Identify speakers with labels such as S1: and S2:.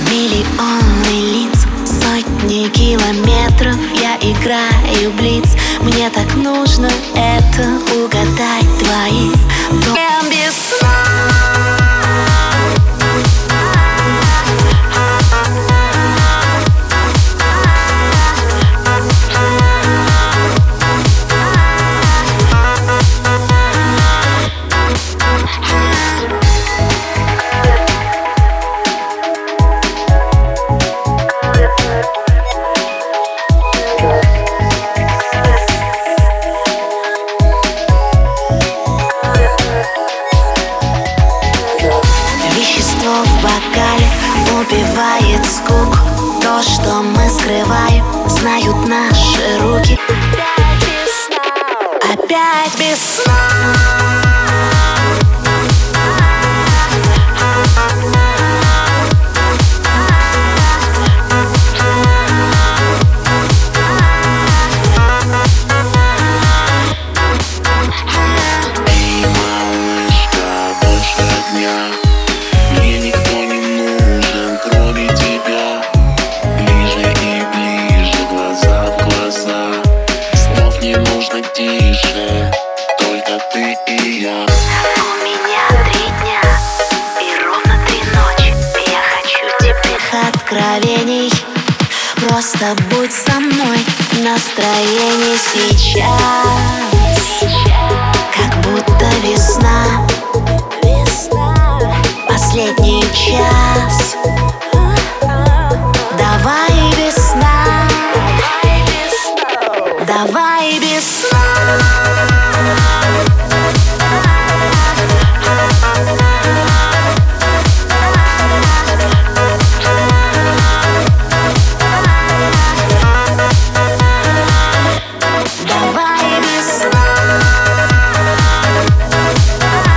S1: Миллионы лиц, сотни километров. Я играю блиц. Мне так нужно это угадать твои. Без сна. В бокале убивает скуку. То, что мы скрываем, знают наши руки. Опять без сна.
S2: Тише, только ты и я.
S1: У меня 3 дня и ровно 3 ночи. Я хочу теплых откровений. Просто будь со мной. Настроение сейчас как будто весна. Последний час. Давай без сна. Давай без сна.